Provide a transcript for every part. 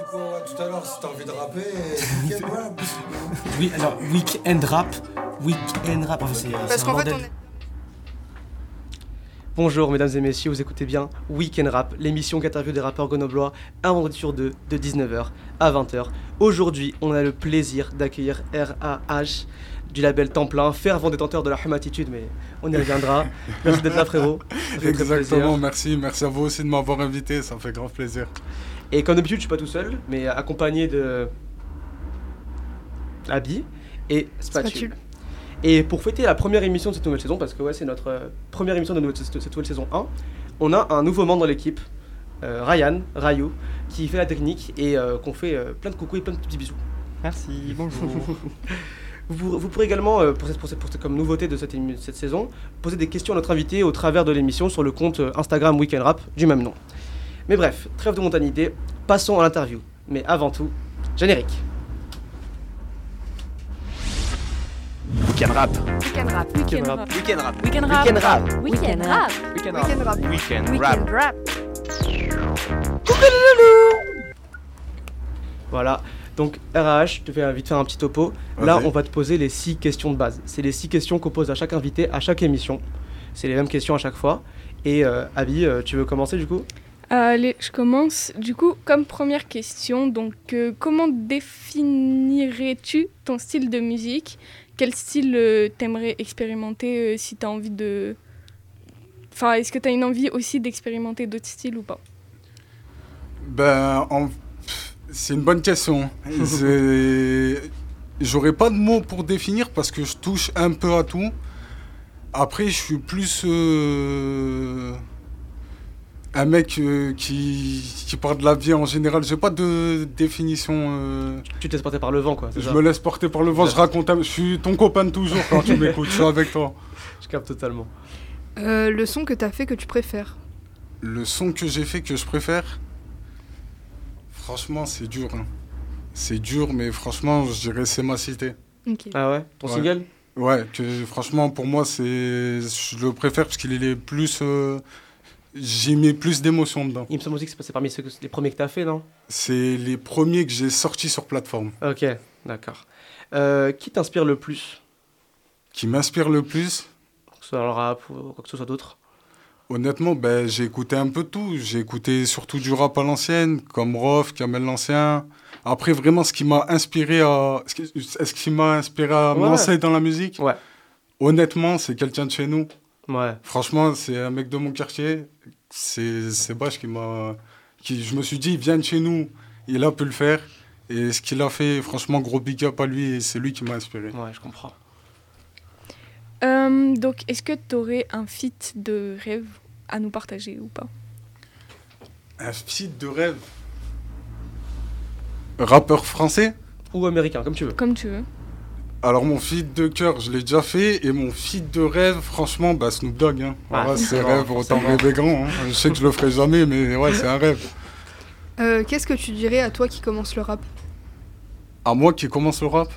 quoi tout à l'heure, si t'as envie de rapper, week-end rap. Oui, alors week-end rap, en fait, c'est Parce qu'en fait, on est... Bonjour mesdames et messieurs, vous écoutez bien Week-end Rap, l'émission qui interviewe des rappeurs grenoblois un vendredi sur deux de 19h à 20h. Aujourd'hui, on a le plaisir d'accueillir RAH du label Temps Plein, fervent détenteur de la humatitude, mais on y reviendra. Merci d'être là frérot. Exactement, merci à vous aussi de m'avoir invité, ça me fait grand plaisir. Et comme d'habitude, je suis pas tout seul, mais accompagné de Abi et Spatule. Et pour fêter la première émission de cette nouvelle saison, parce que ouais, c'est notre première émission de cette nouvelle saison 1, on a un nouveau membre dans l'équipe, Rayou, qui fait la technique et qu'on fait plein de coucou et plein de petits bisous. Merci, bonjour. Vous pourrez également, comme nouveauté de cette saison, poser des questions à notre invité au travers de l'émission sur le compte Instagram Weekend Rap du même nom. Mais bref, trêve de mondanité, passons à l'interview. Mais avant tout, générique. Week-end rap. Week-end rap. Week-end rap. Week-end rap. Week-end rap. Week-end rap. Week-end rap. Week-end Week-end rap. Week-end rap. Week-end rap. Voilà, donc RAH, je te fais vite faire un petit topo. Là, on va te poser les 6 questions de base. C'est les 6 questions qu'on pose à chaque invité, à chaque émission. C'est les mêmes questions à chaque fois. Et Abby, tu veux commencer du coup ? Allez, je commence. Du coup, comme première question, donc comment définirais-tu ton style de musique ? Quel style t'aimerais expérimenter si t'as envie de... Enfin, est-ce que t'as une envie aussi d'expérimenter d'autres styles ou pas ? C'est une bonne question. J'aurais pas de mots pour définir parce que je touche un peu à tout. Après, je suis plus un mec qui parle de la vie en général. J'ai pas de définition. Tu te laisses porter par le vent, quoi. Je me laisse porter par le vent. Je raconte. Je suis ton copain de toujours quand tu m'écoutes. Je suis avec toi. Je capte totalement. Le son que t'as fait que tu préfères. Le son que j'ai fait que je préfère. Franchement, c'est dur. Hein. C'est dur, mais franchement, je dirais c'est ma cité. Ok. Ah ouais ? Ton single ? Ouais, que franchement, pour moi, je le préfère parce qu'il est plus... J'y mets plus d'émotion dedans. Il me semble aussi que c'est parmi les premiers que t'as fait, non ? C'est les premiers que j'ai sortis sur plateforme. Ok, d'accord. Qui t'inspire le plus ? Qui m'inspire le plus ? Que ce soit le rap ou quoi que ce soit d'autre ? Honnêtement, j'ai écouté un peu tout. J'ai écouté surtout du rap à l'ancienne, comme Rof, Kamel l'Ancien. Après, vraiment, ce qui m'a inspiré à me lancer dans la musique, ouais. Honnêtement, c'est quelqu'un de chez nous. Ouais. Franchement, c'est un mec de mon quartier. C'est Bach je me suis dit, viens de chez nous. Il a pu le faire. Et ce qu'il a fait, franchement, gros big up à lui. Et c'est lui qui m'a inspiré. Ouais, je comprends. Donc, est-ce que tu aurais un feat de rêve à nous partager ou pas ? Un feat de rêve ? Rappeur français ? Ou américain, comme tu veux. Comme tu veux. Alors, mon feat de cœur, je l'ai déjà fait. Et mon feat de rêve, franchement, Snoop Dogg. Hein. Voilà, c'est rêve, autant rêver grand. Hein. Je sais que je le ferai jamais, mais ouais, c'est un rêve. Qu'est-ce que tu dirais à toi qui commence le rap ? À moi qui commence le rap ?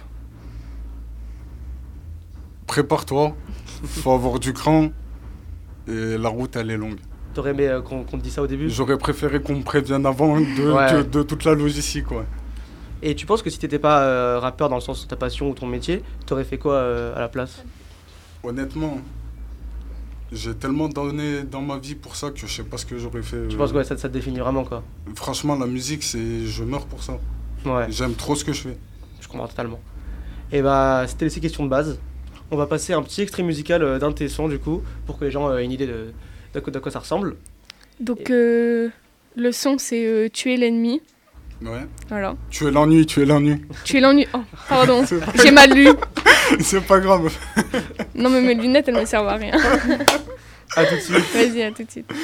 Prépare-toi, faut avoir du cran et la route elle est longue. T'aurais aimé qu'on te dise ça au début ? J'aurais préféré qu'on me prévienne avant de toute la logistique. Ouais. Et tu penses que si t'étais pas rappeur dans le sens de ta passion ou ton métier, t'aurais fait quoi à la place ? Honnêtement, j'ai tellement donné dans ma vie pour ça que je sais pas ce que j'aurais fait. Tu penses que ça te définit vraiment quoi ? Franchement, la musique, je meurs pour ça. Ouais. J'aime trop ce que je fais. Je comprends totalement. Et c'était les 6 questions de base. On va passer un petit extrait musical d'un de tes sons du coup, pour que les gens aient une idée de quoi ça ressemble. Donc le son c'est Tuer l'ennemi. Ouais. Voilà. Tu es l'ennui. Tuer l'ennui. Oh, pardon, j'ai mal lu. C'est pas grave. Non mais mes lunettes elles me servent à rien. À tout de suite. Vas-y, à tout de suite.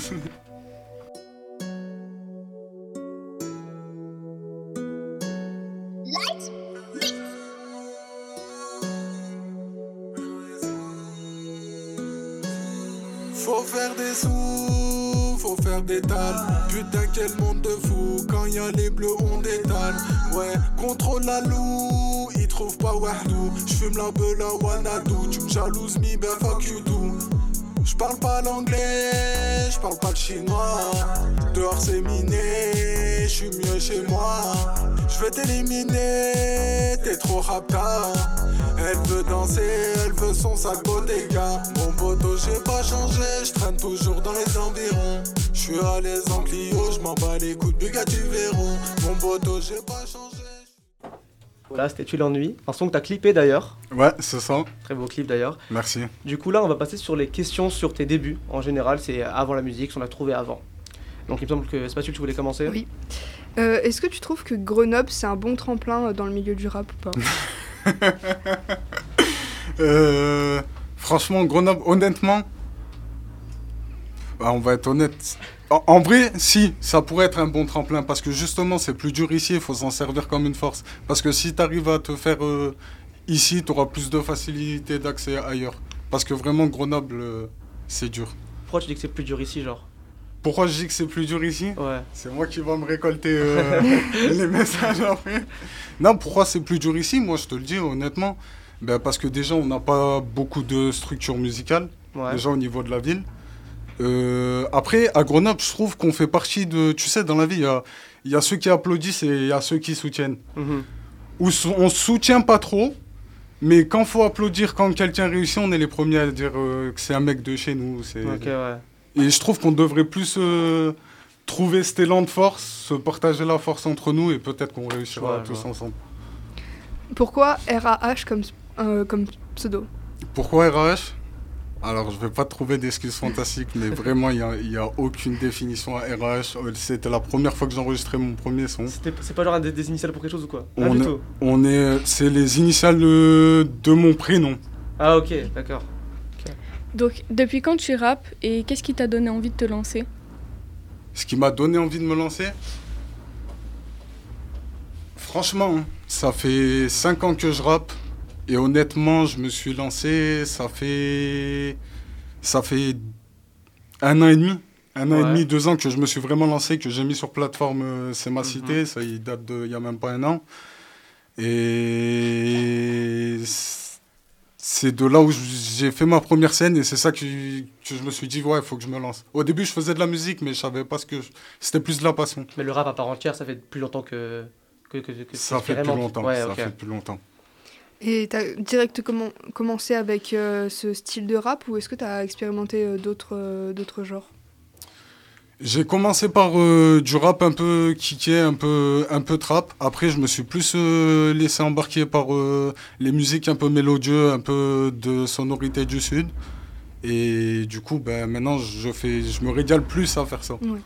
Faut faire des sous, faut faire des tales. Putain quel monde de fou, quand y a les bleus on détale. Ouais, contrôle la loup, ils trouvent pas wahdou. J'fume la beula wanadou, tu me jalouses mi ben fuck you do. J'parle pas l'anglais, j'parle pas le chinois. Dehors c'est miné, je suis mieux chez moi. Je vais t'éliminer, t'es trop rapta. Elle veut danser, elle veut son sac Bottega. Mon poteau j'ai pas changé, je traîne toujours dans les environs. Je suis à l'aise en Clio, je m'en bats les coups de Bugatti Veyron. Mon poteau j'ai pas changé. Voilà, c'était Tu l'ennuies. Un son que t'as clippé d'ailleurs. Ouais, c'est ça. Très beau clip d'ailleurs. Merci. Du coup là, on va passer sur les questions sur tes débuts. En général, c'est avant la musique, ce qu'on a trouvé avant. Donc il me semble que Spatule, tu voulais commencer. Oui. Est-ce que tu trouves que Grenoble, c'est un bon tremplin dans le milieu du rap ou pas? Franchement, Grenoble, honnêtement, on va être honnête. En vrai, si, ça pourrait être un bon tremplin parce que justement, c'est plus dur ici, il faut s'en servir comme une force. Parce que si tu arrives à te faire ici, tu auras plus de facilité d'accès ailleurs. Parce que vraiment, Grenoble, c'est dur. Pourquoi tu dis que c'est plus dur ici, genre? Pourquoi je dis que c'est plus dur ici? Ouais. C'est moi qui va me récolter les messages après. Non, pourquoi c'est plus dur ici? Moi, je te le dis honnêtement. Ben, parce que déjà, on n'a pas beaucoup de structure musicale, déjà au niveau de la ville. Après, à Grenoble, je trouve qu'on fait partie de... Tu sais, dans la vie, il y a ceux qui applaudissent et il y a ceux qui soutiennent. Où on se soutient pas trop, mais quand il faut applaudir, quand quelqu'un réussit, on est les premiers à dire que c'est un mec de chez nous. Ok, ouais. Et je trouve qu'on devrait plus trouver cet élan de force, se partager la force entre nous et peut-être qu'on réussira tous ensemble. Pourquoi RAH comme pseudo? Pourquoi RAH? Alors, je ne vais pas trouver d'excuses fantastiques, mais vraiment, il n'y a aucune définition à RAH. C'était la première fois que j'enregistrais mon premier son. C'est pas genre des initiales pour quelque chose ou quoi? C'est les initiales de mon prénom. Ah ok, d'accord. Donc, depuis quand tu rappes et qu'est-ce qui t'a donné envie de te lancer? Ce qui m'a donné envie de me lancer? Franchement, ça fait 5 ans que je rappe. Et honnêtement, je me suis lancé, ça fait 1 an et demi. 1 an et demi, 2 ans que je me suis vraiment lancé, que j'ai mis sur plateforme C'est ma cité. Ça, il date il n'y a même pas 1 an. Et c'est de là où j'ai fait ma première scène et c'est ça que je me suis dit, ouais, il faut que je me lance. Au début, je faisais de la musique, mais je savais pas c'était plus de la passion. Mais le rap à part entière, ça fait plus longtemps que ça fait plus longtemps, ouais, ça fait plus longtemps. Et tu as direct commencé avec ce style de rap ou est-ce que tu as expérimenté d'autres genres? J'ai commencé par du rap un peu kické, un peu trap. Après, je me suis plus laissé embarquer par les musiques un peu mélodieuses, un peu de sonorité du Sud. Et du coup, maintenant, je me régale plus à faire ça. Ouais.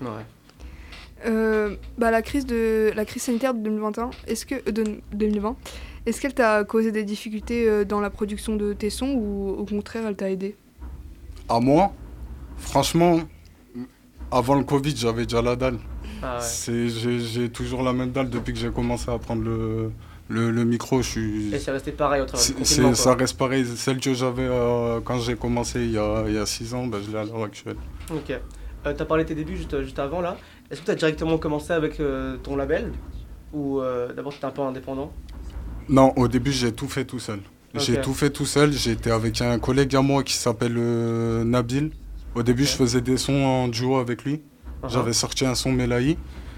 La crise sanitaire de 2020, de 2020, est-ce qu'elle t'a causé des difficultés dans la production de tes sons ou au contraire, elle t'a aidé? À moi, franchement, avant le Covid, j'avais déjà la dalle. Ah ouais. J'ai toujours la même dalle depuis que j'ai commencé à prendre le micro. Et c'est resté pareil au travers du confinement, ça reste pareil. Celle que j'avais quand j'ai commencé il y a 6 ans, je l'ai à l'heure actuelle. Ok. T'as parlé de tes débuts juste avant là. Est-ce que tu as directement commencé avec ton label? Ou d'abord tu étais un peu indépendant? Non, au début j'ai tout fait tout seul. Okay. J'ai tout fait tout seul. J'étais avec un collègue à moi qui s'appelle Nabil. Au début, je faisais des sons en duo avec lui. J'avais sorti un son Melaï.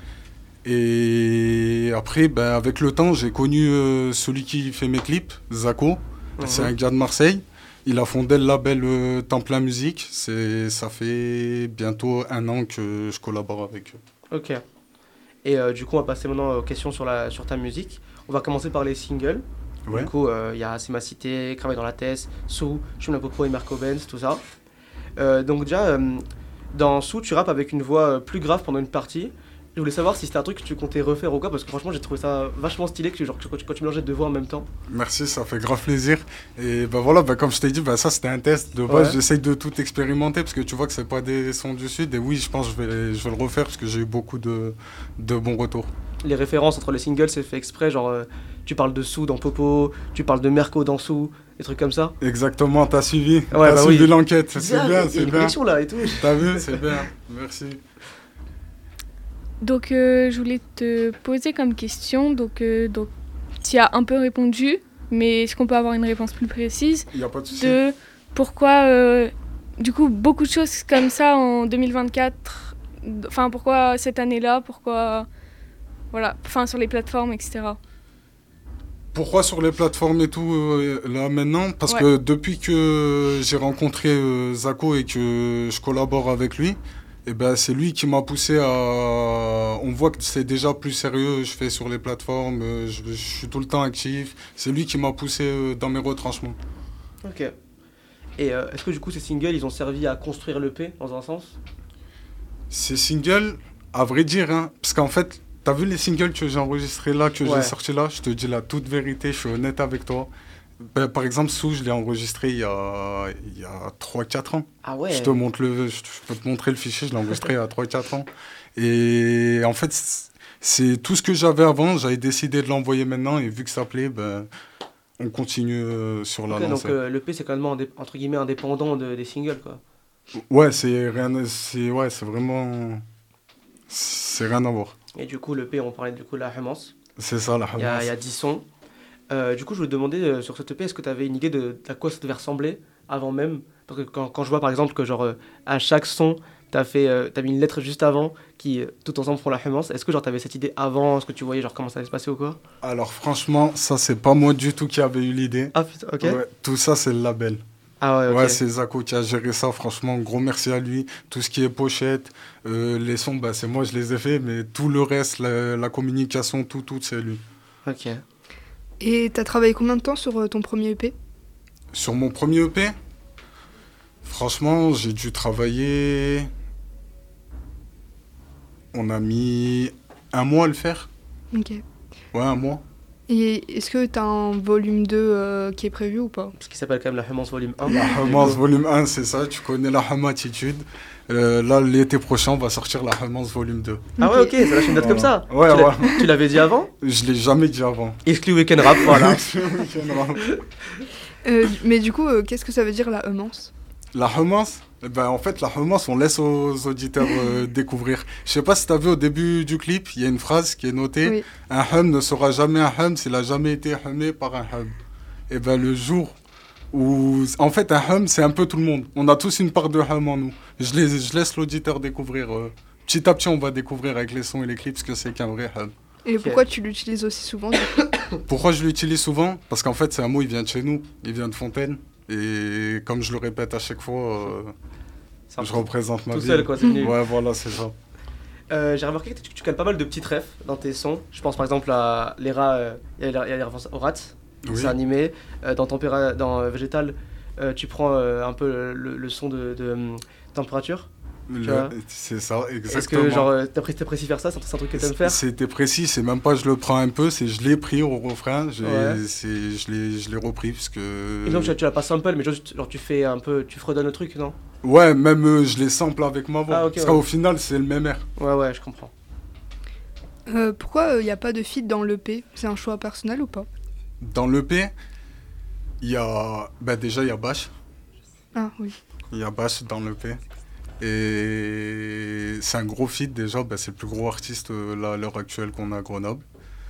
Et après, avec le temps, j'ai connu celui qui fait mes clips, Zako. C'est un gars de Marseille. Il a fondé le label Templin Musique. Ça fait bientôt 1 an que je collabore avec eux. Ok. Et du coup, on va passer maintenant aux questions sur ta musique. On va commencer par les singles. Ouais. Du coup, il y a C'est ma cité, Cramer dans la tête, Sous, Chum la Popo et Marco Benz, tout ça. Donc déjà, dans Sous, tu rappes avec une voix plus grave pendant une partie. Je voulais savoir si c'était un truc que tu comptais refaire ou quoi, parce que franchement, j'ai trouvé ça vachement stylé quand tu mélangeais 2 voix en même temps. Merci, ça fait grave plaisir. Et voilà, comme je t'ai dit, ça c'était un test. De base, j'essaye de tout expérimenter, parce que tu vois que c'est pas des sons du Sud. Et oui, je pense que je vais le refaire, parce que j'ai eu beaucoup de bons retours. Les références entre les singles, c'est fait exprès, genre tu parles de Sous dans Popo, tu parles de Merco dans Sous, des trucs comme ça. Exactement, t'as suivi, suivi l'enquête, c'est bien, c'est bien. Là et tout. T'as vu, c'est bien, merci. Donc je voulais te poser comme question, donc tu as un peu répondu, mais est-ce qu'on peut avoir une réponse plus précise? Il n'y a pas de souci. De pourquoi, du coup, beaucoup de choses comme ça en 2024, enfin pourquoi cette année-là, pourquoi voilà, enfin sur les plateformes, etc. Pourquoi sur les plateformes et tout, là maintenant? Parce Ouais. que depuis que j'ai rencontré Zako et que je collabore avec lui, eh ben, c'est lui qui m'a poussé à... On voit que c'est déjà plus sérieux, je fais sur les plateformes, je suis tout le temps actif. C'est lui qui m'a poussé dans mes retranchements. Ok. Et est-ce que du coup ces singles ils ont servi à construire l'EP dans un sens? Ces singles, à vrai dire, hein, parce qu'en fait, t'as vu les singles que j'ai enregistrés là, que Ouais. j'ai sortis là, je te dis la toute vérité, je suis honnête avec toi. Ben, par exemple, Sou, je l'ai enregistré il y a 3-4 ans. Ah ouais. Je peux te montrer le fichier, je l'ai enregistré il y a 3-4 ans. Et en fait, c'est tout ce que j'avais avant, j'avais décidé de l'envoyer maintenant, et vu que ça plaît, ben, on continue sur la Ok, donc lancée. l'EP c'est quand même entre guillemets indépendant des singles quoi. Ouais, c'est vraiment... C'est rien à voir. Et du coup l'EP on parlait du coup de la romance. C'est ça, la Il y romance. a 10 sons. Du coup je voulais te demander sur cette EP est-ce que tu avais une idée à quoi ça devait ressembler avant même? Parce que quand je vois par exemple que genre à chaque son t'as mis une lettre juste avant qui tout ensemble font la romance. Est-ce que genre t'avais cette idée avant? Est-ce que tu voyais genre comment ça allait se passer ou quoi? Alors franchement, ça c'est pas moi du tout qui avait eu l'idée. Ah putain, ok. Ouais, tout ça c'est le label. Ah ouais, ok. Ouais, c'est Zako qui a géré ça, franchement, gros merci à lui. Tout ce qui est pochette, les sons, bah, c'est moi je les ai faits, mais tout le reste, la communication, tout c'est lui. Ok. Et t'as travaillé combien de temps sur ton premier EP? Sur mon premier EP, franchement, j'ai dû travailler... On a mis 1 mois à le faire. Ok. Ouais, 1 mois. Et est-ce que t'as un volume 2 qui est prévu ou pas? Ce qui s'appelle quand même la romance volume 1. La romance volume 1, c'est ça, tu connais la attitude. Là, l'été prochain, on va sortir la romance volume 2. Ah ouais, ok, ça lâche une date comme ça. Ouais, ouais. Tu l'avais dit avant? Je l'ai jamais dit avant. Exclu Weekend Rap, voilà. Mais du coup, qu'est-ce que ça veut dire la romance? La romance, eh ben, en fait, la romance, on laisse aux auditeurs découvrir. Je sais pas si tu as vu au début du clip, il y a une phrase qui est notée. Oui. Un hum ne sera jamais un hum s'il a jamais été humé par un hum. Et ben le jour où... En fait, un hum, c'est un peu tout le monde. On a tous une part de hum en nous. Je laisse l'auditeur découvrir. Petit à petit, on va découvrir avec les sons et les clips ce que c'est qu'un vrai hum. Et Ok. pourquoi tu l'utilises aussi souvent du coup? Pourquoi je l'utilise souvent? Parce qu'en fait, c'est un mot, il vient de chez nous. Il vient de Fontaine. Et comme je le répète à chaque fois, C'est un je peu représente ma tout ville. seul quoi, c'est venu. Ouais, voilà, c'est ça. J'ai remarqué que tu cales pas mal de petites refs dans tes sons. Je pense par exemple à l'ERA, il y a les références au Rat, Oui. c'est animé. Dans Végétal, tu prends un peu le son de température. vois. C'est ça, exactement. Est-ce que genre t'apprécies faire ça? C'est un truc que t'aimes faire? C'était précis, c'est même pas je le prends un peu, c'est je l'ai pris au refrain, Ouais. je l'ai repris parce que... Exemple, tu l'as pas sample, mais genre tu fais un peu, tu fredonnes le truc, non? Ouais, même je les sample avec ma voix. Ah, ok, parce ouais. qu'au final, c'est le même air. Ouais, je comprends. Pourquoi il n'y a pas de feat dans l'EP? C'est un choix personnel ou pas? Dans l'EP, il y a... Bah déjà, il y a Bash. Ah oui. Il y a Bash dans l'EP. Et c'est un gros feat déjà, bah, c'est le plus gros artiste là, à l'heure actuelle qu'on a à Grenoble.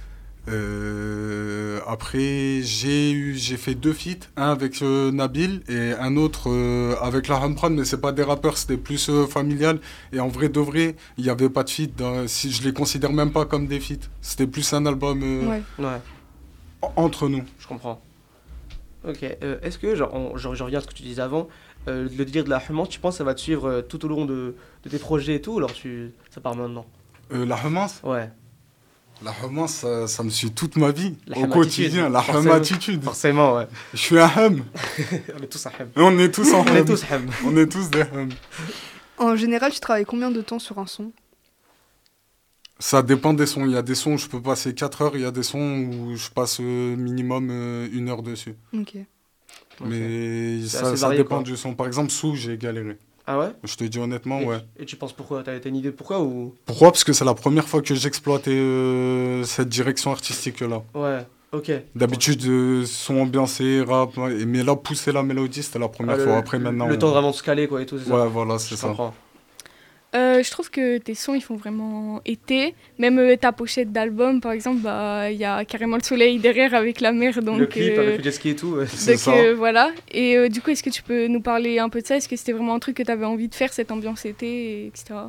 Après, j'ai fait 2 feats, un avec Nabil et un autre avec la Hamprad, mais c'est pas des rappeurs, c'était plus familial. Et en vrai de vrai, il n'y avait pas de feat, si je les considère même pas comme des feats. C'était plus un album Ouais. Ouais, entre nous. je comprends. Ok, est-ce que, genre, je reviens à ce que tu disais avant, le délire de la romance, tu penses que ça va te suivre tout au long de tes projets et tout, ou alors ça part maintenant? La romance, Ouais, ça me suit toute ma vie, La au hum quotidien, attitude, la forcément. hum attitude. forcément, ouais. Je suis un hum, On est tous à hem. on est tous en On est hum. tous hem. On est tous des hums. En général, tu travailles combien de temps sur un son? Ça dépend des sons. Il y a des sons où je peux passer 4 heures, il y a des sons où je passe minimum 1 heure dessus. Ok. Ok. Mais C'est ça assez varié, dépend quoi. du son. Par exemple, Sous, j'ai galéré. Ah ouais? Je te dis honnêtement, et, ouais. et tu penses pourquoi? T'as une idée de pourquoi ou? Pourquoi? Parce que c'est la première fois que j'exploitais cette direction artistique-là. Ouais, ok. D'habitude, son ambiancé, rap, mais là, pousser la mélodie, c'était la première Ah, fois. Après, maintenant... Le temps vraiment de se caler, quoi, et tout, c'est ça? Ouais, voilà, c'est Je ça. comprends. Je trouve que tes sons ils font vraiment été. Même ta pochette d'album par exemple, bah il y a carrément le soleil derrière avec la mer donc Le clip avec le jet ski et tout, ouais. C'est ça. voilà. Et du coup, est-ce que tu peux nous parler un peu de ça? Est-ce que c'était vraiment un truc que tu avais envie de faire, cette ambiance été, etc.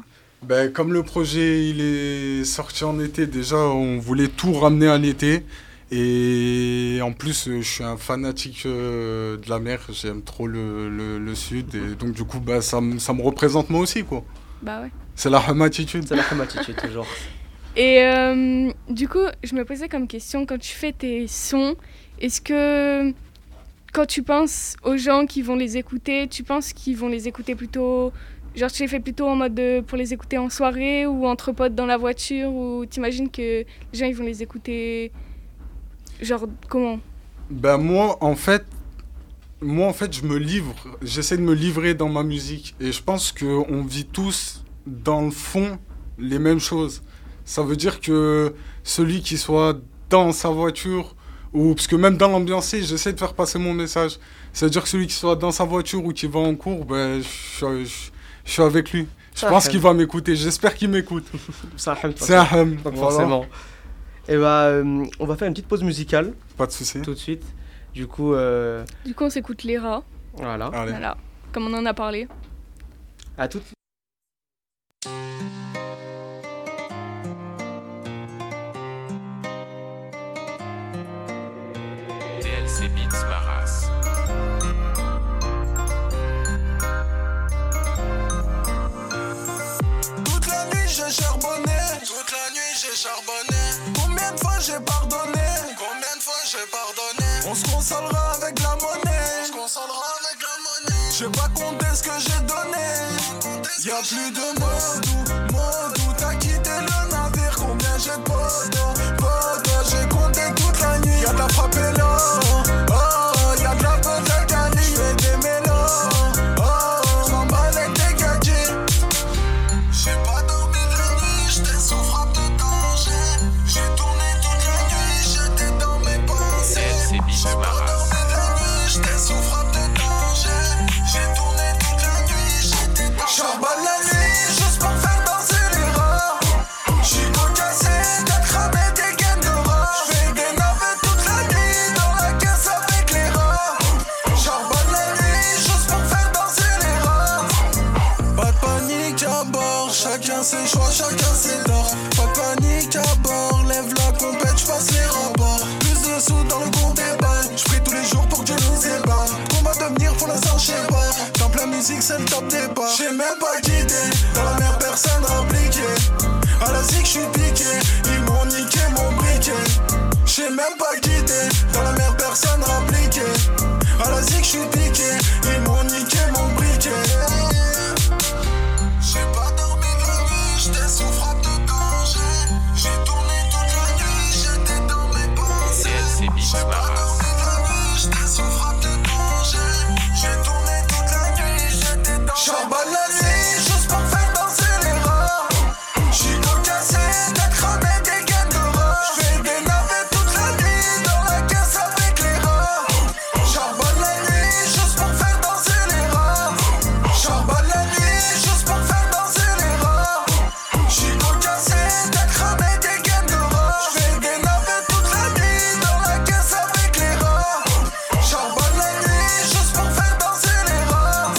Ben, comme le projet il est sorti en été, déjà on voulait tout ramener à l'été. Et en plus, je suis un fanatique de la mer, j'aime trop le sud. Et donc du coup, bah, ça me représente moi aussi, quoi. Bah ouais. C'est la hum attitude. C'est la hum attitude, toujours. Et du coup, je me posais comme question, quand tu fais tes sons, est-ce que quand tu penses aux gens qui vont les écouter, tu penses qu'ils vont les écouter plutôt... Genre tu les fais plutôt en mode pour les écouter en soirée ou entre potes dans la voiture, ou t'imagines que les gens ils vont les écouter genre comment? Ben moi en fait je me livre, j'essaie de me livrer dans ma musique et je pense qu'on vit tous dans le fond les mêmes choses. Ça veut dire que celui qui soit dans sa voiture, ou parce que même dans l'ambiancé, j'essaie de faire passer mon message. Ça veut dire que celui qui soit dans sa voiture ou qui va en cours, ben je suis avec lui. Je pense qu'il va m'écouter. J'espère qu'il m'écoute. C'est un hum. C'est un hum. Donc voilà. forcément. Et bah, on va faire une petite pause musicale. Pas de souci. Tout de suite. Du coup, on s'écoute les rats. Voilà. Allez. Voilà. Comme on en a parlé. À tout de suite. DLC Beats Maras. Toute la nuit j'ai charbonné. Toute la nuit j'ai charbonné. Combien de fois j'ai pardonné? Combien de fois j'ai pardonné? On se consolera avec la monnaie. On se consolera avec la monnaie. J'ai pas compté ce que j'ai donné. Y'a plus de Modou, t'as quitté le navire. Combien j'ai de potes, j'ai compté toute la nuit. Y'a de la frappe là, oh, y'a de la pote à Cali. J'fais des mélos, oh, j'm'en bats avec des gadgets. J'ai pas dormi la nuit, j'étais sous frappe de danger. J'ai tourné toute la nuit, j'étais dans mes pensées. J'ai pas dormi la nuit, j'étais sous frappe de danger. J'ai tourné toute la nuit, j'étais dans mes pensées. J'emballe la nuit, juste pour faire danser les rats. J'suis cocassé, t'as cramé des gaines de rats. J'fais des navets toute la nuit, dans la caisse avec les rats. J'emballe la nuit, juste pour faire danser les rats. Pas de panique à bord, chacun ses choix, chacun ses torts. Pas de panique à bord, lève la compète, j'passe les rapports. Plus de sous dans le compte des balles, j'prie tous les jours pour que Dieu nous épargne. Qu'on va devenir pour l'instant, j'sais pas. Dans la musique, c'est le top des pas. J'sais même pas quitté, dans la mer, personne impliqué. À la zig, j'suis piqué, ils m'ont niqué mon briquet. J'sais même pas quitté, dans la mer, personne impliqué. À la zig, j'suis piqué, ils m'ont niqué mon briquet. J'ai pas dormi la nuit, j'étais sous frappe de danger. J'ai tourné toute la nuit, j'étais dans mes pensées. J'ai pas dormi la nuit, j'étais sous frappe de danger. J'ai tourné toute la nuit, j'étais dans mes pensées. J'emballe la nuit, juste pour faire danser les rats. J'suis cocassé, t'as cramé des gaines de rats. J'fais des navets toute la nuit, dans la caisse avec les rats. J'emballe la nuit, juste pour faire danser les rats. J'emballe la nuit, juste pour faire danser les rats. J'suis cocassé, t'as cramé des gaines de rats. J'fais des navets toute la nuit, dans la caisse avec les rats. J'emballe la nuit, juste pour faire danser les rats.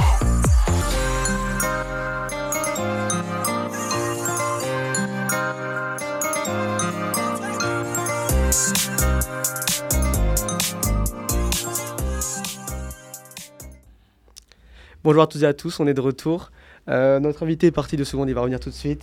Bonjour à toutes et à tous, on est de retour. Notre invité est parti de seconde, il va revenir tout de suite.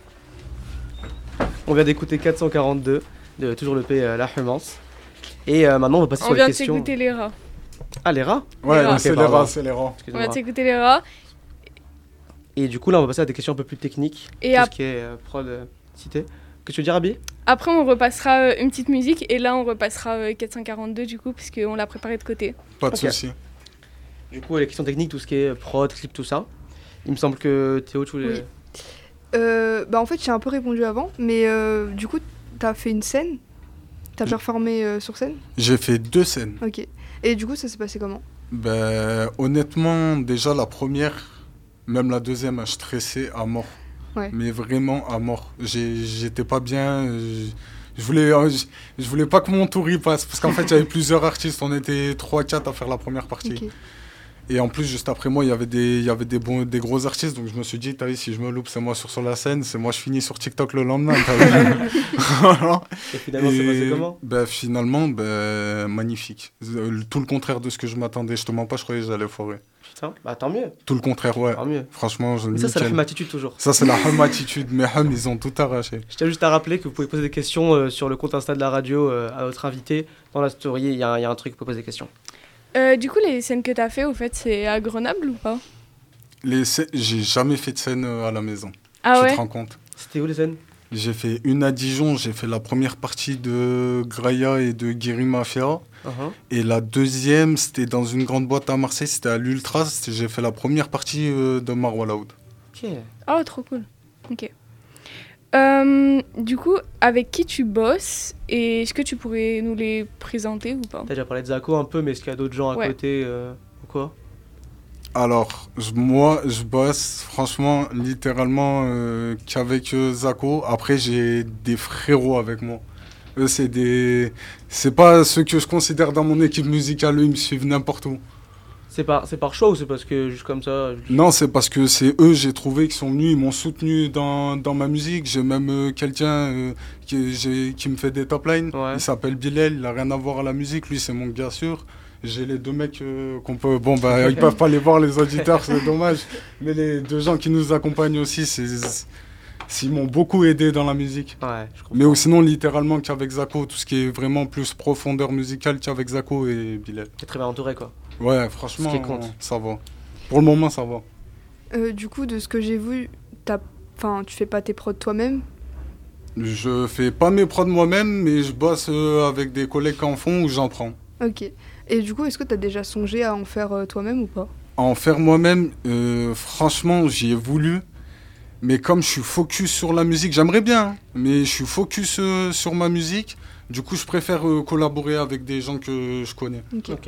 On vient d'écouter 442, de toujours le P La Humance. Et maintenant on va passer On sur les vient de questions. s'écouter les rats. Ah, les rats? Ouais, Les rats. c'est Ok, les pardon. rats, c'est les rats. On Excusez-moi. vient de s'écouter les rats. Et du coup là on va passer à des questions un peu plus techniques. Et tout ap- ce qui est prod cité. Que tu veux dire, Abi? Après, on repassera une petite musique. Et là, on repassera 442 du coup, puisqu'on l'a préparé de côté. Pas de Ok. souci. Du coup les questions techniques, tout ce qui est prod, clip, tout ça. Il me semble que Théo, tu voulais... Oui. Bah en fait j'ai un peu répondu avant, mais du coup t'as fait une scène, t'as performé sur scène, J'ai fait 2 scènes. ok. Et du coup ça s'est passé comment? Ben, honnêtement, déjà la première, même la deuxième, je stressais à mort. Ouais. Mais vraiment à mort. J'étais pas bien. Je voulais pas que mon tour y passe. Parce qu'en fait, il y avait plusieurs artistes. On était 3-4 à faire la première partie. Ok. Et en plus, juste après moi, il y avait des gros artistes. Donc je me suis dit, t'as vu, si je me loupe, c'est moi sur la scène. C'est moi, je finis sur TikTok le lendemain. Voilà. Et finalement, c'est passé comment? Finalement, magnifique. Tout le contraire de ce que je m'attendais. Je te mens pas, je croyais que j'allais foirer. Putain, bah tant mieux. Tout le contraire, ouais. Tant mieux. Franchement, Mais ça, c'est la attitude toujours. Ça, c'est la attitude. Mes hums, ils ont tout arraché. Je tiens juste à rappeler que vous pouvez poser des questions sur le compte Insta de la radio à notre invité. Dans la story, il y a un truc, vous pouvez poser des questions. Du coup, les scènes que t'as fait, au fait, c'est à Grenoble ou pas? J'ai jamais fait de scène à la maison. Ah ouais? Tu te rends compte? C'était où les scènes? J'ai fait une à Dijon, j'ai fait la première partie de Graia et de Guiri Mafia. Et la deuxième, c'était dans une grande boîte à Marseille, c'était à l'Ultra. J'ai fait la première partie de Marwa Loud. Ok. Oh, trop cool. Ok. Du coup, avec qui tu bosses et est-ce que tu pourrais nous les présenter ou pas? T'as déjà parlé de Zako un peu, mais est-ce qu'il y a d'autres gens à côté ou quoi? Alors, moi, je bosse franchement, littéralement, qu'avec Zako. Après, j'ai des frérots avec moi. Eux, c'est pas ceux que je considère dans mon équipe musicale. Eux, ils me suivent n'importe où. C'est par choix ou c'est parce que juste comme ça? Non, c'est parce que c'est eux, j'ai trouvé, qui sont venus, ils m'ont soutenu dans ma musique. J'ai même quelqu'un qui me fait des top lines. Ouais. Il s'appelle Bilal, il n'a rien à voir à la musique. Lui, c'est mon gars sûr. J'ai les deux mecs qu'on peut... Bon, ils peuvent pas les voir, les auditeurs, c'est dommage. Mais les deux gens qui nous accompagnent aussi, ils m'ont beaucoup aidé dans la musique. Ouais, je comprends. Mais sinon, littéralement, qu'avec Zako, tout ce qui est vraiment plus profondeur musicale, qu'avec Zako et Bilal. T'es très bien entouré, quoi. Ouais, franchement, ça va. Pour le moment, ça va. Du coup, de ce que j'ai vu, tu fais pas tes prods toi-même? Je fais pas mes prods moi-même, mais je bosse avec des collègues qui en font ou j'en prends. Ok. Et du coup, est-ce que t'as déjà songé à en faire toi-même ou pas? En faire moi-même, franchement, j'y ai voulu. Mais comme je suis focus sur la musique, j'aimerais bien, hein, mais je suis focus sur ma musique. Du coup, je préfère collaborer avec des gens que je connais. Ok.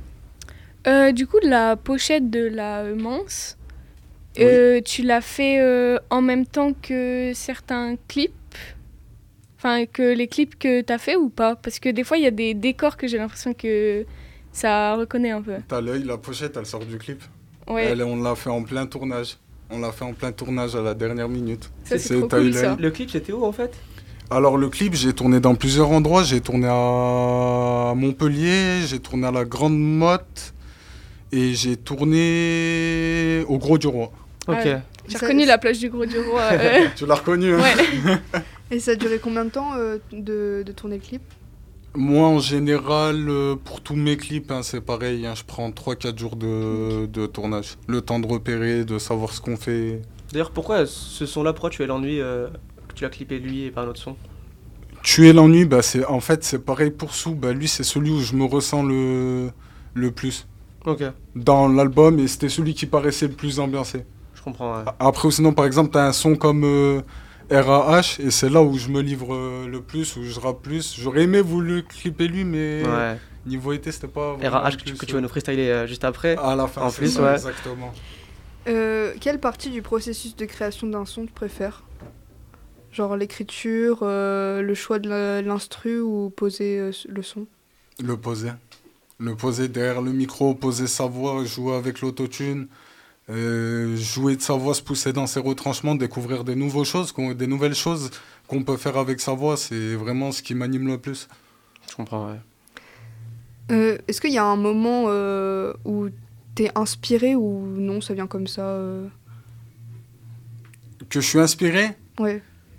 Du coup, la pochette de la Mance, tu l'as fait en même temps que certains clips? Enfin, que les clips que t'as fait ou pas? Parce que des fois, il y a des décors que j'ai l'impression que ça reconnaît un peu. T'as l'œil, la pochette, elle sort du clip. Ouais. On l'a fait en plein tournage. On l'a fait en plein tournage à la dernière minute. Ça, c'est trop cool, ça. Le clip, c'était où, en fait? Alors, le clip, j'ai tourné dans plusieurs endroits. J'ai tourné à Montpellier, j'ai tourné à la Grande Motte et j'ai tourné au Gros du Roi. Ok. J'ai reconnu la plage du Gros du Roi. Tu l'as reconnu, hein? Ouais. Et ça a duré combien de temps de tourner le clip? Moi, en général, pour tous mes clips, hein, c'est pareil. Hein, je prends 3-4 jours de tournage. Le temps de repérer, de savoir ce qu'on fait. D'ailleurs, pourquoi ce son-là, pourquoi tu as l'ennui que tu l'as clippé lui et pas un autre son? Tuer l'ennui, en fait, c'est pareil pour Sou. Lui, c'est celui où je me ressens le plus. Ok. Dans l'album, et c'était celui qui paraissait le plus ambiancé. Je comprends, ouais. Après, sinon, par exemple, t'as un son comme... RAH, et c'est là où je me livre le plus, où je rappe plus. J'aurais aimé voulu clipper lui, mais niveau été, c'était pas... RAH que tu vas nous freestyler juste après. À la fin, en plus, ça, exactement. Quelle partie du processus de création d'un son tu préfères? Genre l'écriture, le choix de l'instru ou poser le son? Le poser. Le poser derrière le micro, poser sa voix, jouer avec l'autotune. Jouer de sa voix, se pousser dans ses retranchements, découvrir des nouvelles choses qu'on peut faire avec sa voix, c'est vraiment ce qui m'anime le plus. Je comprends, ouais. Est-ce qu'il y a un moment où t'es inspiré ou non, ça vient comme ça Que je suis inspiré? Ouais.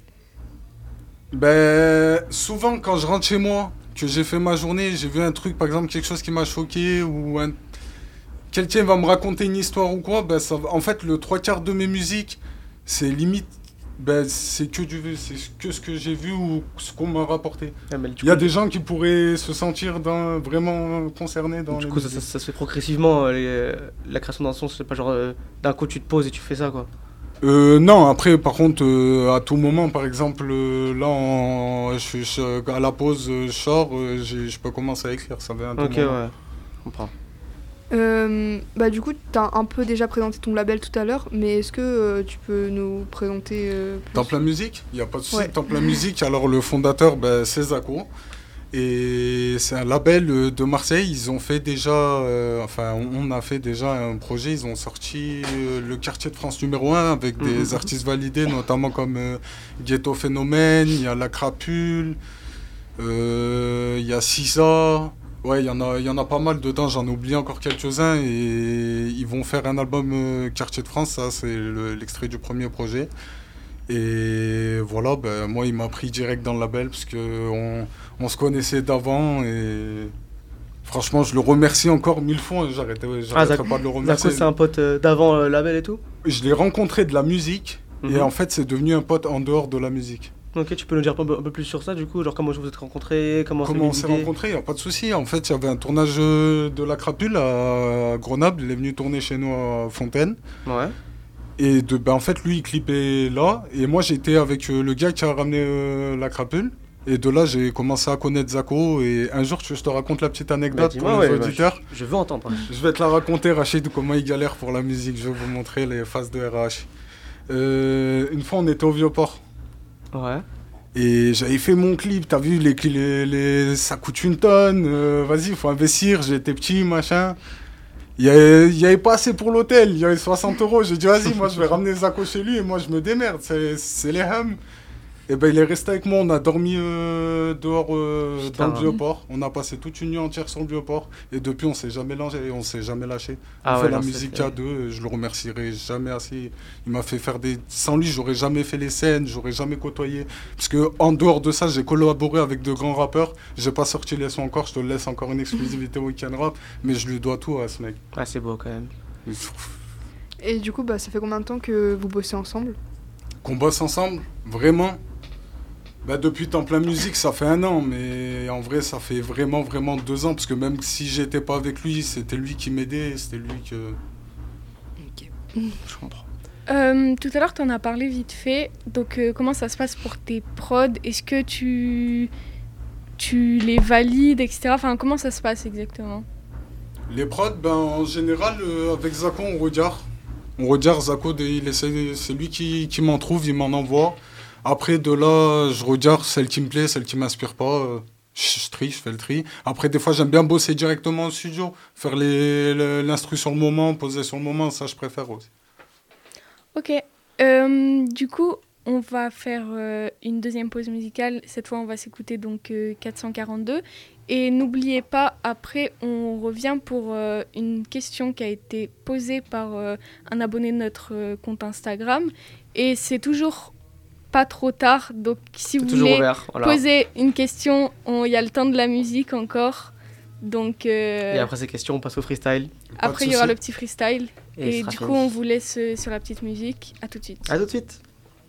Souvent quand je rentre chez moi, que j'ai fait ma journée, j'ai vu un truc, par exemple quelque chose qui m'a choqué ou quelqu'un va me raconter une histoire ou quoi, en fait, le 3/4 de mes musiques, c'est limite, c'est que ce que j'ai vu ou ce qu'on m'a rapporté. Il y a des gens qui pourraient se sentir vraiment concernés dans Du coup, ça se fait progressivement, la création d'un son, c'est pas genre d'un coup tu te poses et tu fais ça, quoi. Non, après, par contre, à tout moment, par exemple, là, à la pause, je sors, je peux commencer à écrire, ça vient à tout moment. Ok, ouais, je comprends. Du coup, tu as un peu déjà présenté ton label tout à l'heure, mais est-ce que tu peux nous présenter plus? Temple la musique, il n'y a pas de souci. Ouais. Temple la musique, alors le fondateur, c'est Zako. Et c'est un label de Marseille. Ils ont fait déjà, on a fait déjà un projet. Ils ont sorti le quartier de France numéro 1 avec des artistes validés, notamment comme Ghetto Phénomène, il y a La Crapule, il y a Sisa. Ouais, il y en a pas mal dedans. J'en ai oublié encore quelques-uns. Et ils vont faire un album Quartier de France. Ça, c'est l'extrait du premier projet. Et voilà, moi, il m'a pris direct dans le label parce qu'on se connaissait d'avant et franchement, je le remercie encore 1000 fois. J'arrêterai pas de le remercier. Zako, c'est un pote d'avant le label et tout ? Je l'ai rencontré de la musique et en fait, c'est devenu un pote en dehors de la musique. Ok, tu peux nous dire un peu plus sur ça du coup, genre comment vous êtes rencontrés, comment on s'est rencontrés, il n'y a pas de souci. En fait, il y avait un tournage de La Crapule à Grenoble, il est venu tourner chez nous à Fontaine. Ouais. Et en fait, lui, il clippait là. Et moi, j'étais avec le gars qui a ramené La Crapule. Et de là, j'ai commencé à connaître Zako. Et un jour, je te raconte la petite anecdote pour les auditeurs. Je veux entendre. Je vais te la raconter, Rachid, comment il galère pour la musique. Je vais vous montrer les phases de RH. Une fois, on était au Vieux-Port. Ouais. Et j'avais fait mon clip. T'as vu, ça coûte une tonne. Vas-y, il faut investir. J'étais petit, machin. Il y avait pas assez pour l'hôtel, il y avait 60 €. J'ai dit, vas-y, moi je vais ramener Zako chez lui et moi je me démerde, c'est les hums. Et il est resté avec moi, on a dormi dehors dans le Vieux-Port. On a passé toute une nuit entière sur le Vieux-Port. Et depuis, on s'est jamais lâché. On fait la musique à deux, je le remercierai jamais assez. Il m'a fait faire Sans lui, j'aurais jamais fait les scènes, j'aurais jamais côtoyé. Parce qu'en dehors de ça, j'ai collaboré avec de grands rappeurs. J'ai pas sorti les sons encore, je te laisse encore une exclusivité Week-end Rap. Mais je lui dois tout à ce mec. Ah, c'est beau quand même. Et du coup, ça fait combien de temps que vous bossez ensemble ? Qu'on bosse ensemble ? Vraiment ? Depuis Temps Plein Musique, ça fait 1 an, mais en vrai, ça fait vraiment 2 ans, parce que même si j'étais pas avec lui, c'était lui qui m'aidait, c'était lui que... Ok, je comprends. Tout à l'heure, tu en as parlé vite fait, donc comment ça se passe pour tes prods ? Est-ce que tu les valides, etc. Enfin, comment ça se passe exactement ? Les prods, en général, avec Zako, on regarde. Zako, c'est lui qui m'en trouve, il m'en envoie. Après, de là, je regarde celle qui me plaît, celle qui m'inspire pas. Je fais le tri. Après, des fois, j'aime bien bosser directement au studio. Faire l'instru sur le moment, poser sur le moment, ça, je préfère aussi. Ok. Du coup, on va faire une deuxième pause musicale. Cette fois, on va s'écouter donc 442. Et n'oubliez pas, après, on revient pour une question qui a été posée par un abonné de notre compte Instagram. Et c'est toujours... pas trop tard, donc si vous voulez poser une question, il y a le temps de la musique encore. Donc, et après ces questions, on passe au freestyle. Après, il y aura le petit freestyle. Et du coup, on vous laisse sur la petite musique. À tout de suite. À tout de suite.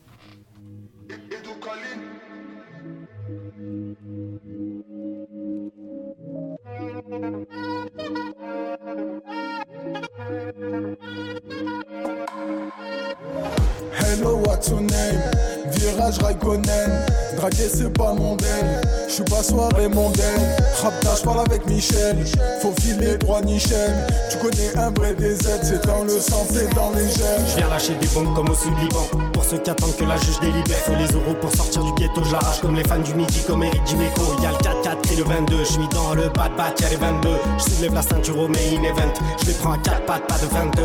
Hello, what's your name? Virage Raikkonen. Draguer c'est pas mon délire. J'suis pas soirée mondaine. Rapta, j'parle avec Michel. Faut filer droit ni chaîne. Tu connais un vrai des aides. C'est dans le sang, c'est dans les gènes. J'viens lâcher des bombes comme au Sud-Liban. Pour ceux qui attendent que la juge délibère. Faut les euros pour sortir du ghetto. J'arrache comme les fans du midi, comme Eric Dimeco. Y'a le 4-4 et le 22. J'suis dans le bad, y'a les 22. J'soulève la ceinture au main event. J'les prends à 4 pattes, pas de 22.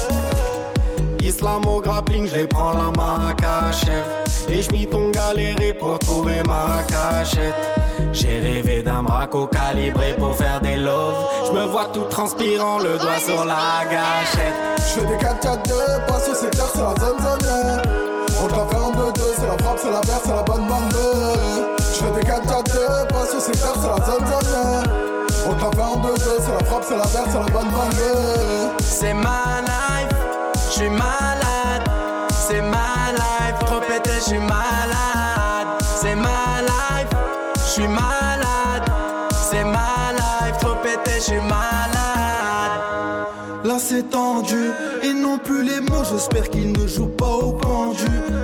Islamo grappling, je les prends la main à cachette. Et je m'y tombe galéré pour trouver ma cachette. J'ai rêvé d'un braco calibré pour faire des loves. Je me vois tout transpirant, le doigt sur la gâchette. Je fais des 4-4-2, passe au secteur, c'est la zone. On te la fait en 2-2, c'est la frappe, c'est la paire, c'est la bonne bande. Je fais des 4-4-2, passe au secteur, c'est la zone. On te la fait en 2-2, c'est la frappe, c'est la paire, c'est la bonne bande. C'est ma life. J'suis malade, c'est ma life, trop pété, j'suis malade, c'est ma life, j'suis malade, c'est ma life, trop pété, j'suis malade. Là c'est tendu, ils n'ont plus les mots, j'espère qu'ils ne jouent pas au pendu.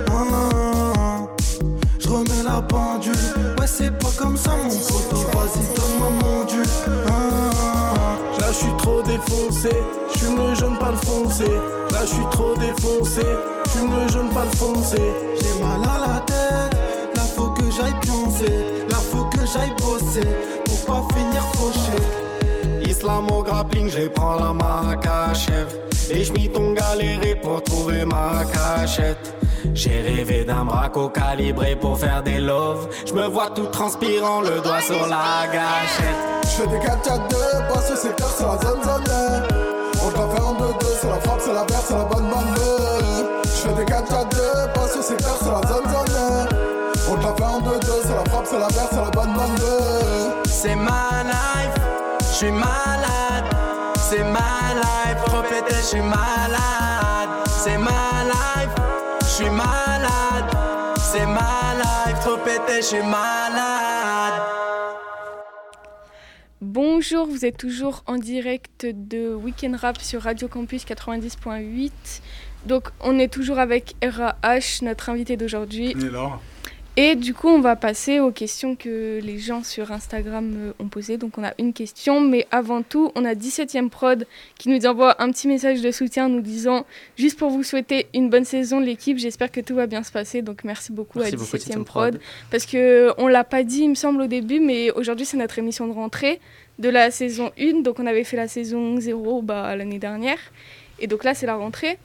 Je remets la pendule, ouais c'est pas comme ça mon poteau, vas-y donne-moi mon dû. Là je suis trop défoncé, j'fume le jaune pas le foncé. Là je suis trop défoncé, j'fume le jaune pas le foncé. J'ai mal à la tête, là faut que j'aille pioncer, là faut que j'aille bosser. baiser pour pas finir fauché. Islamo-grappling, je les prends la macachev. Et je m'y tombe galérer pour trouver ma cachette. J'ai rêvé d'un braco calibré pour faire des loves. Je me vois tout transpirant, le doigt sur la gâchette. Je fais des 4-4-2, passe ce secteur, c'est la zone zone. On te la fait en 2-2, c'est la frappe, c'est la verre, c'est la bonne bande. Je fais des 4-4-2, passe ce secteur, c'est la zone zone. On te la fait en 2-2, c'est la frappe, c'est la verre, c'est la bonne bande. C'est ma life, je suis malade. C'est ma life, trop pété, je suis malade. C'est ma life, je suis malade. C'est ma life, trop pété, je suis malade. Bonjour, vous êtes toujours en direct de Week-end Rap sur Radio Campus 90.8. Donc on est toujours avec RAH, notre invité d'aujourd'hui. Il est là. Et du coup, on va passer aux questions que les gens sur Instagram ont posées. Donc, on a une question, mais avant tout, on a 17e Prod qui nous envoie un petit message de soutien nous disant « Juste pour vous souhaiter une bonne saison, l'équipe, j'espère que tout va bien se passer. » Donc, merci beaucoup à 17e Prod. Parce qu'on ne l'a pas dit, il me semble, au début, mais aujourd'hui, c'est notre émission de rentrée de la saison 1. Donc, on avait fait la saison 0 l'année dernière. Et donc là, c'est la rentrée.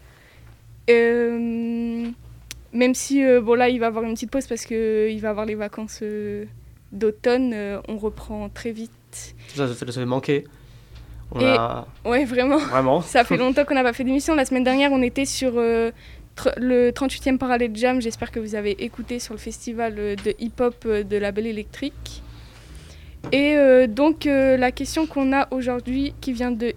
Même si, là, il va avoir une petite pause parce qu'il va avoir les vacances d'automne, on reprend très vite. Ça avait manqué. Ouais, vraiment. Ça fait longtemps qu'on n'a pas fait d'émission. La semaine dernière, on était sur le 38e Parallel Jam. J'espère que vous avez écouté sur le festival de hip-hop de la Belle Électrique. Et donc, la question qu'on a aujourd'hui, qui vient de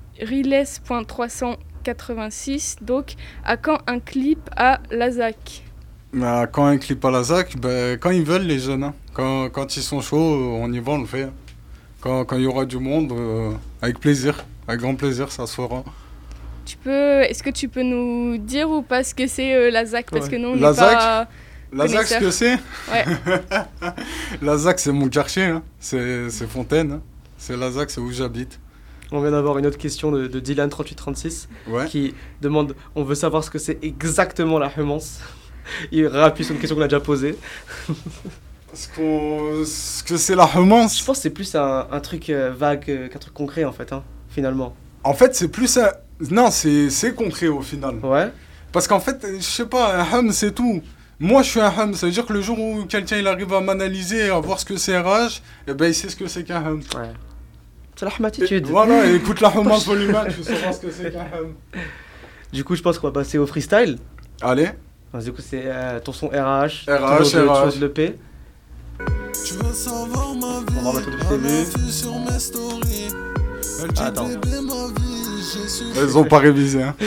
Riles.386, donc à quand un clip à la ZAC? Quand un clip à la ZAC, quand ils veulent les jeunes, hein. Quand ils sont chauds, on y va, on le fait. Quand il y aura du monde, avec plaisir, avec grand plaisir, ça se fera. Est-ce que tu peux nous dire ou pas ce que c'est la ZAC? Parce que nous on n'est pas la ZAC, ce que c'est? Ouais. La ZAC, c'est mon quartier, hein. C'est Fontaine, hein. C'est la ZAC, c'est où j'habite. On vient d'avoir une autre question de Dylan3836 qui demande, on veut savoir ce que c'est exactement la humance. Il rappuie sur une question qu'on a déjà posée. Ce que c'est la humance? Je pense que c'est plus un truc vague qu'un truc concret en fait, hein, finalement. En fait, c'est plus un... Non, c'est concret au final. Ouais. Parce qu'en fait, je sais pas, un hum, c'est tout. Moi, je suis un hum, ça veut dire que le jour où quelqu'un il arrive à m'analyser, à voir ce que c'est RH, il sait ce que c'est qu'un hum. Ouais. C'est la humatitude. Voilà, écoute la humance volume, tu sauras ce que c'est qu'un hum. Du coup, je pense qu'on va passer au freestyle. Allez. Du coup, c'est ton son RH. RH. Le P. Tu veux savoir ma vie, on va remettre depuis le début. Sur mes stories. Attends. Elles ont pas révisé, hein.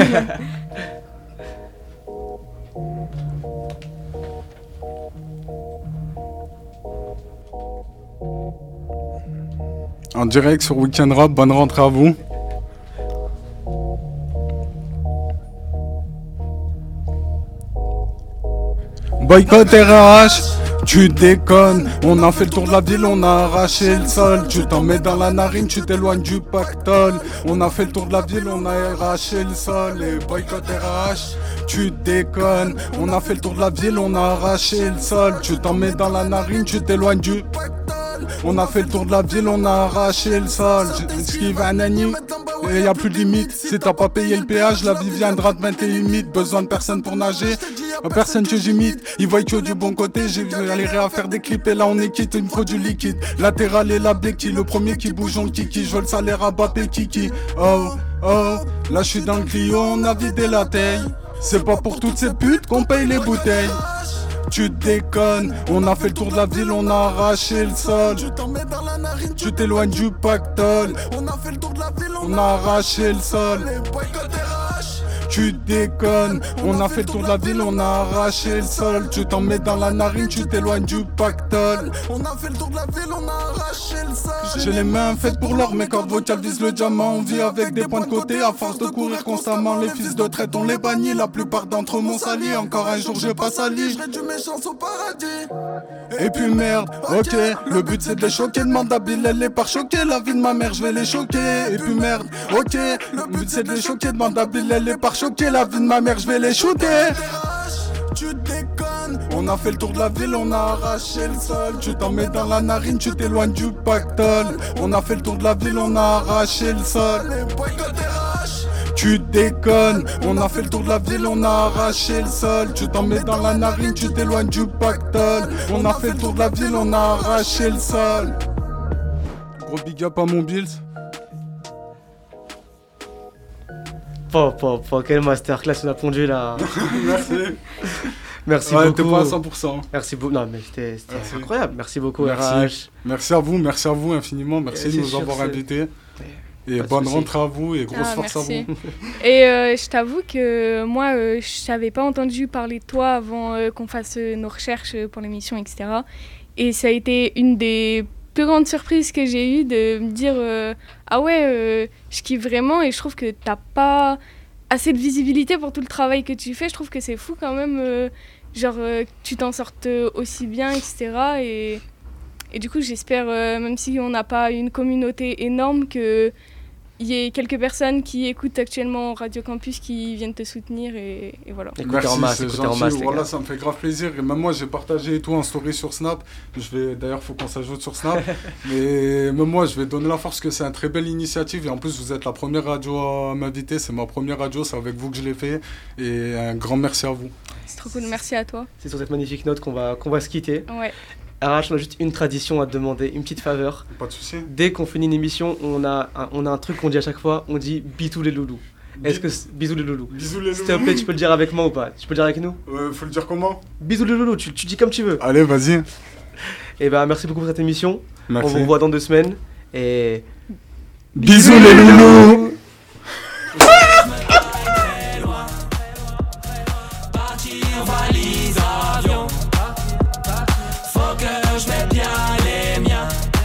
En direct sur Week-end Rap, bonne rentrée à vous. Boycott RH, tu déconnes. On a fait le tour de la ville, on a arraché le sol. Tu t'en mets dans la narine, tu t'éloignes du pactole. On a fait le tour de la ville, on a arraché le sol. Et boycott RH, tu déconnes. On a fait le tour de la ville, on a arraché le sol. Tu t'en mets dans la narine, tu t'éloignes du pactole. On a fait le tour de la ville, on a arraché le sol. J'esquive un ani, et y a plus de limite. Si t'as pas payé le péage, la vie viendra de 21 mythes. Besoin de personne pour nager, personne que j'imite. Ils voient que du bon côté, j'ai galéré à faire des clips. Et là on est quitte, il me faut du liquide. Latéral et la béquille, le premier qui bouge on le kiki. Je veux le salaire à Bappé Kiki. Oh, oh, là je suis dans le Clio, on a vidé la taille. C'est pas pour toutes ces putes qu'on paye les bouteilles. Tu déconnes, on a fait le tour de la ville, on a arraché le sol. Tu t'en mets dans la narine, tu t'éloignes du pactole. On a fait le tour de la ville, on a arraché le sol. Tu déconnes, on a fait le tour de la ville, on a arraché le sol. Tu t'en mets dans la narine, tu t'éloignes du pactole. On a fait le tour de la ville, on a arraché le sol. J'ai les mains faites pour l'or, mes cordes vocales visent le diamant. On vit avec des points de côté, à force de courir constamment. Les fils de traite, on les bannit, la plupart d'entre eux m'ont sali. Encore un jour, je passe à lit. Du méchant au paradis. Et puis merde, ok, le but c'est de les choquer. Demande à Bill, elle est par choquée. La vie de ma mère, je vais les choquer. Et puis merde, ok, le but c'est de les choquer. Demande à Bill, elle est par choquer. La vie de ma mère, je vais les shooter. Tu déconnes, on On a fait le tour de la ville, on a arraché le sol. Tu t'en mets dans la narine, tu t'éloignes du pactole. On a fait le tour de la ville, on a arraché le sol. Tu déconnes, on a fait le tour de la ville, on a arraché le sol. Tu t'en mets dans la narine, tu t'éloignes du pactole. On a fait le tour de la ville, on a arraché le sol. Gros big up à mon Bills. Quel masterclass on a pondu là. Merci. Merci beaucoup. T'es pas à 100%. Merci beaucoup. Non mais c'était incroyable. Merci beaucoup merci. RH. Merci à vous infiniment. Merci de nous avoir invités. Et bonne rentrée à vous et grosse force merci. à vous. Et je t'avoue que moi, je n'avais pas entendu parler de toi avant qu'on fasse nos recherches pour l'émission, etc. Et ça a été une des plus grandes surprises que j'ai eues de me dire ah ouais, je kiffe vraiment et je trouve que t'as pas assez de visibilité pour tout le travail que tu fais. Je trouve que c'est fou quand même, que tu t'en sortes aussi bien, etc. Et du coup, j'espère, même si on n'a pas une communauté énorme, qu'il y ait quelques personnes qui écoutent actuellement Radio Campus qui viennent te soutenir et voilà. Merci, en masse, c'est gentil. Voilà, ça me fait grave plaisir. Et même moi, j'ai partagé et tout en story sur Snap. D'ailleurs, il faut qu'on s'ajoute sur Snap. Mais même moi, je vais donner la force que c'est une très belle initiative. Et en plus, vous êtes la première radio à m'inviter. C'est ma première radio, c'est avec vous que je l'ai fait. Et un grand merci à vous. C'est trop cool, merci à toi. C'est sur cette magnifique note qu'on va se quitter. Ouais. RH, on a juste une tradition à te demander, une petite faveur. Pas de souci. Dès qu'on finit une émission, on a un truc qu'on dit à chaque fois, on dit bisous les loulous. Est-ce que bisous les loulous? Bisous les loulous. S'il te plaît, tu peux le dire avec moi ou pas? Tu peux le dire avec nous? Faut le dire comment? Bisous les loulous, tu dis comme tu veux. Allez, vas-y. Et merci beaucoup pour cette émission. Merci. On vous revoit dans 2 semaines et bisous les loulous.